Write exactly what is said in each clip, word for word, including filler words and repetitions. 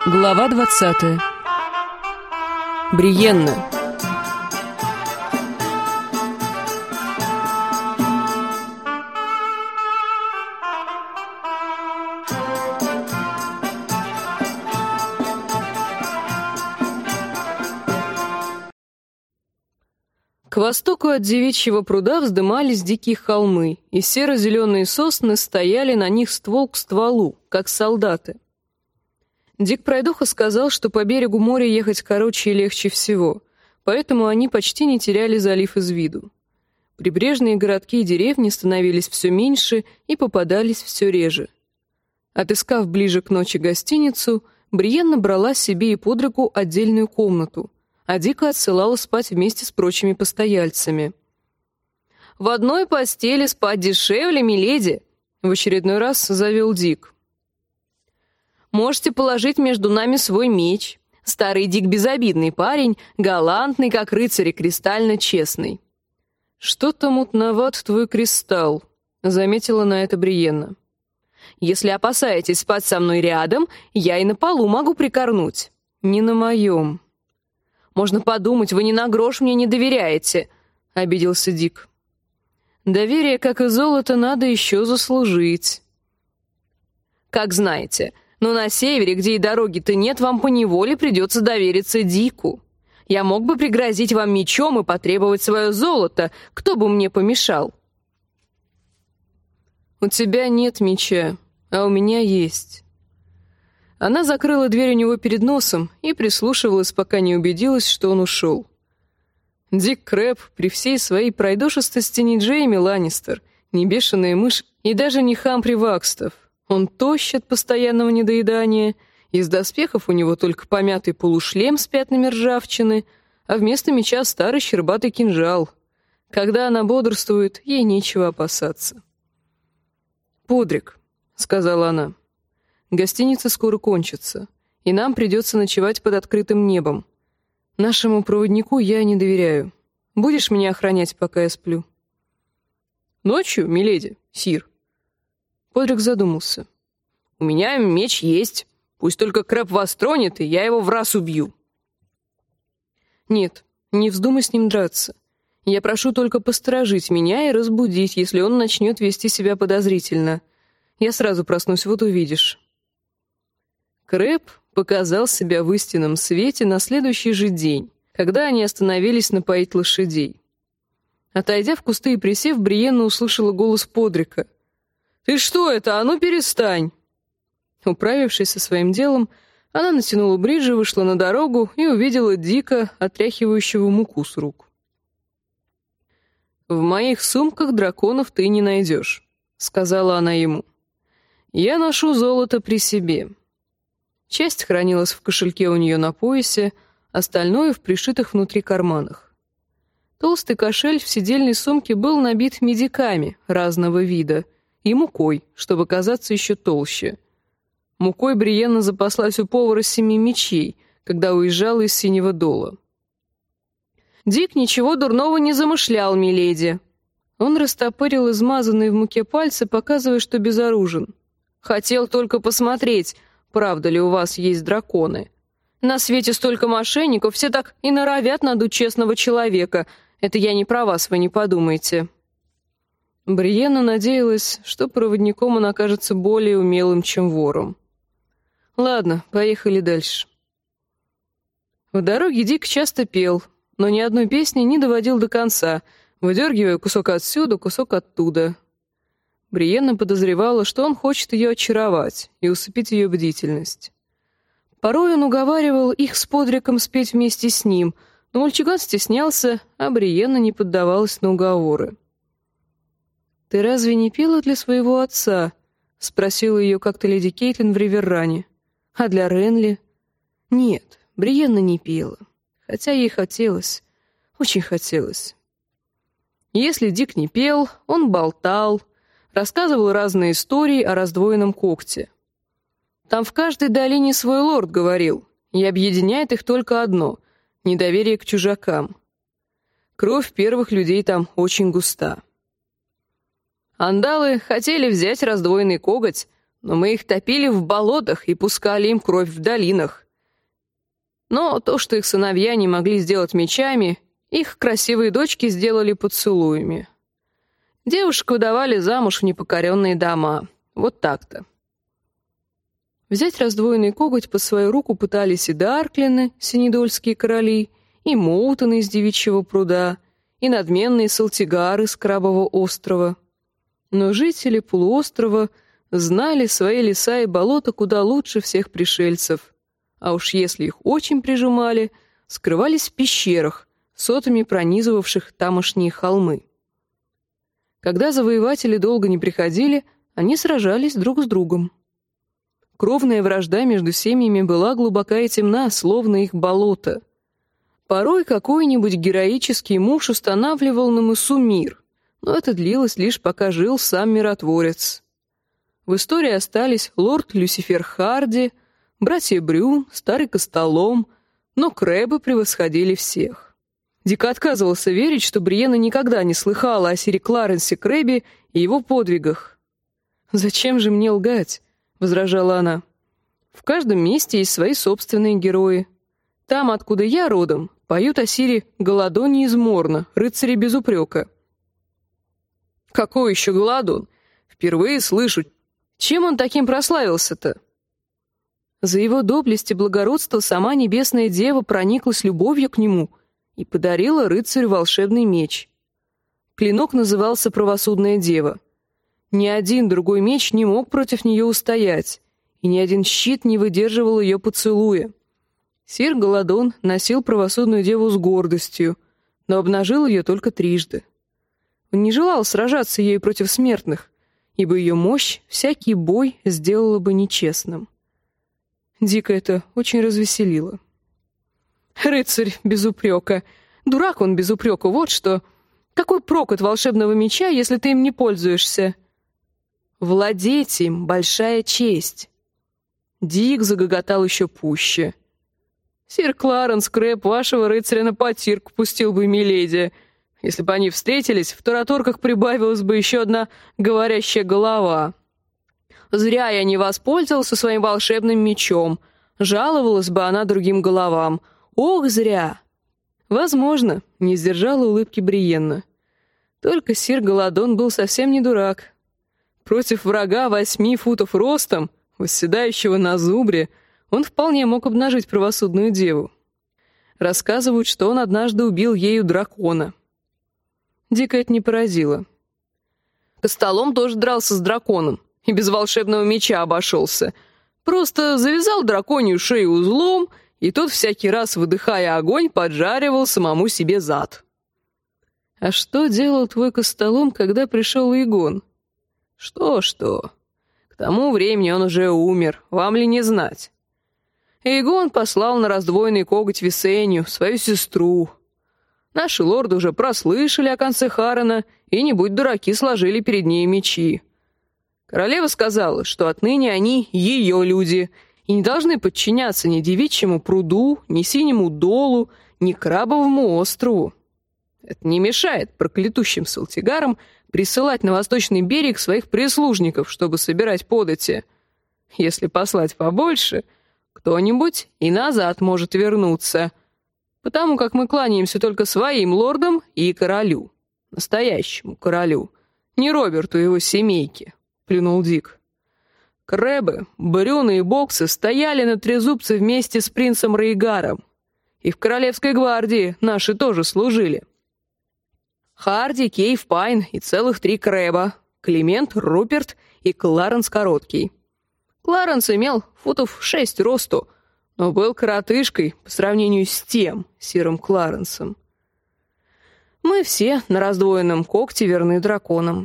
Глава двадцатая. Бриенна. К востоку от девичьего пруда вздымались дикие холмы, и серо-зеленые сосны стояли на них ствол к стволу, как солдаты. Дик Пройдоха сказал, что по берегу моря ехать короче и легче всего, поэтому они почти не теряли залив из виду. Прибрежные городки и деревни становились все меньше и попадались все реже. Отыскав ближе к ночи гостиницу, Бриенна брала себе и под руку отдельную комнату, а Дика отсылала спать вместе с прочими постояльцами. «В одной постели спать дешевле, миледи!» — в очередной раз завел Дик. «Можете положить между нами свой меч. Старый Дик безобидный парень, галантный, как рыцарь, и кристально честный». «Что-то мутноват твой кристалл», — заметила на это Бриенна. «Если опасаетесь спать со мной рядом, я и на полу могу прикорнуть». «Не на моем». «Можно подумать, вы ни на грош мне не доверяете», — обиделся Дик. «Доверие, как и золото, надо еще заслужить». «Как знаете, но на севере, где и дороги-то нет, вам поневоле придется довериться Дику. Я мог бы пригрозить вам мечом и потребовать свое золото, кто бы мне помешал». «У тебя нет меча, а у меня есть». Она закрыла дверь у него перед носом и прислушивалась, пока не убедилась, что он ушел. Дик Крэб при всей своей пройдошистости не Джейми Ланнистер, не бешеная мышь и даже не Хамфри Вакстов. Он тощ от постоянного недоедания, из доспехов у него только помятый полушлем с пятнами ржавчины, а вместо меча старый щербатый кинжал. Когда она бодрствует, ей нечего опасаться. «Подрик», — сказала она, — «гостиница скоро кончится, и нам придется ночевать под открытым небом. Нашему проводнику я не доверяю. Будешь меня охранять, пока я сплю?» «Ночью, миледи, сир?» Подрик задумался. «У меня меч есть. Пусть только Крэб вас тронет, и я его в раз убью». «Нет, не вздумай с ним драться. Я прошу только посторожить меня и разбудить, если он начнет вести себя подозрительно. Я сразу проснусь, вот увидишь». Крэб показал себя в истинном свете на следующий же день, когда они остановились напоить лошадей. Отойдя в кусты и присев, Бриенна услышала голос Подрика. «Ты что это? А ну перестань!» Управившись со своим делом, она натянула бриджи, вышла на дорогу и увидела Дика, отряхивающего муку с рук. «В моих сумках драконов ты не найдешь», — сказала она ему. «Я ношу золото при себе». Часть хранилась в кошельке у нее на поясе, остальное — в пришитых внутри карманах. Толстый кошель в седельной сумке был набит медиками разного вида и мукой, чтобы казаться еще толще. Мукой Бриенна запаслась у повара семи мечей, когда уезжала из Синего Дола. «Дик ничего дурного не замышлял, миледи». Он растопырил измазанные в муке пальцы, показывая, что безоружен. «Хотел только посмотреть, правда ли у вас есть драконы. На свете столько мошенников, все так и норовят надуть честного человека. Это я не про вас, вы не подумайте». Бриенна надеялась, что проводником он окажется более умелым, чем вором. «Ладно, поехали дальше». В дороге Дик часто пел, но ни одной песни не доводил до конца, выдергивая кусок отсюда, кусок оттуда. Бриенна подозревала, что он хочет ее очаровать и усыпить ее бдительность. Порой он уговаривал их с Подриком спеть вместе с ним, но мальчуган стеснялся, а Бриенна не поддавалась на уговоры. «Ты разве не пела для своего отца?» — спросила ее как-то леди Кейтлин в Риверране. «А для Ренли?» «Нет, Бриенна не пела, хотя ей хотелось, очень хотелось». Если Дик не пел, он болтал, рассказывал разные истории о раздвоенном когте. Там в каждой долине свой лорд, говорил, и объединяет их только одно — недоверие к чужакам. Кровь первых людей там очень густа. Андалы хотели взять раздвоенный коготь, но мы их топили в болотах и пускали им кровь в долинах. Но то, что их сыновья не могли сделать мечами, их красивые дочки сделали поцелуями. Девушек выдавали замуж в непокоренные дома. Вот так-то. Взять раздвоенный коготь под свою руку пытались и Дарклины, синедольские короли, и Моутоны из Девичьего пруда, и надменные Салтигары с Крабового острова. Но жители полуострова знали свои леса и болота куда лучше всех пришельцев. А уж если их очень прижимали, скрывались в пещерах, сотами пронизывавших тамошние холмы. Когда завоеватели долго не приходили, они сражались друг с другом. Кровная вражда между семьями была глубока и темна, словно их болото. Порой какой-нибудь героический муж устанавливал на мысу мир, но это длилось лишь пока жил сам миротворец. В истории остались лорд Люцифер Харди, братья Брюн, старый Костолом, но Крэбы превосходили всех. Дик отказывался верить, что Бриенна никогда не слыхала о сире Кларенсе Крэбби и его подвигах. «Зачем же мне лгать?» — возражала она. «В каждом месте есть свои собственные герои. Там, откуда я родом, поют о сире Голодоне из Морна, рыцаре без упрека». «Какой еще Голодон? Впервые слышу. Чем он таким прославился-то?» За его доблесть и благородство сама Небесная Дева прониклась любовью к нему и подарила рыцарю волшебный меч. Клинок назывался «Правосудная Дева». Ни один другой меч не мог против нее устоять, и ни один щит не выдерживал ее поцелуя. Сир Голодон носил правосудную деву с гордостью, но обнажил ее только трижды. Он не желал сражаться ею против смертных, ибо ее мощь всякий бой сделала бы нечестным. Дика это очень развеселило. «Рыцарь без упрека. Дурак он без упрека, вот что. Какой прок от волшебного меча, если ты им не пользуешься?» «Владеть им — большая честь». Дик загоготал еще пуще. «Сир Кларенс Крэб вашего рыцаря на потирку пустил бы, миледи. Если бы они встретились, в тараторках прибавилась бы еще одна говорящая голова. Зря я не воспользовался своим волшебным мечом. Жаловалась бы она другим головам. Ох, зря!» «Возможно», — не сдержала улыбки Бриенна. Только сир Голодон был совсем не дурак. Против врага восьми футов ростом, восседающего на зубре, он вполне мог обнажить правосудную деву. Рассказывают, что он однажды убил ею дракона. Дика это не поразило. Костолом тоже дрался с драконом и без волшебного меча обошелся. Просто завязал драконью шею узлом, и тот всякий раз, выдыхая огонь, поджаривал самому себе зад. «А что делал твой Костолом, когда пришел Игон?» «Что-что? К тому времени он уже умер, вам ли не знать?» Эйгон послал на раздвоенный коготь Висенью, свою сестру. Наши лорды уже прослышали о конце Харрена и, не будь дураки, сложили перед ней мечи. Королева сказала, что отныне они ее люди и не должны подчиняться ни Девичьему пруду, ни Синему долу, ни Крабовому острову. Это не мешает проклятущим Салтигарам присылать на восточный берег своих прислужников, чтобы собирать подати. Если послать побольше, кто-нибудь и назад может вернуться, потому как мы кланяемся только своим лордам и королю, настоящему королю, не Роберту и его семейке», — плюнул Дик. «Крэбы, Брюны и Боксы стояли на трезубце вместе с принцем Рейгаром, и в Королевской гвардии наши тоже служили. Харди, Кейв, Пайн и целых три Крэба, Климент, Руперт и Кларенс Короткий. Кларенс имел футов шесть росту, но был коротышкой по сравнению с тем сиром Кларенсом. Мы все на раздвоенном когте верны драконам».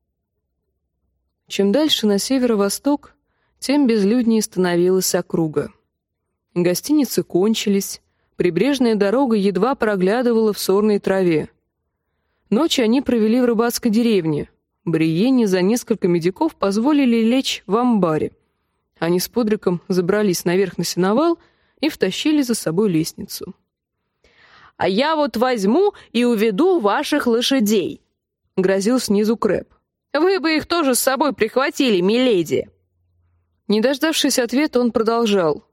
Чем дальше на северо-восток, тем безлюднее становилась округа. Гостиницы кончились, прибрежная дорога едва проглядывала в сорной траве. Ночь они провели в рыбацкой деревне. Бриенне за несколько медиков позволили лечь в амбаре. Они с Подриком забрались наверх на сеновал и втащили за собой лестницу. «А я вот возьму и уведу ваших лошадей», — грозил снизу Крэб. «Вы бы их тоже с собой прихватили, миледи». Не дождавшись ответа, он продолжал.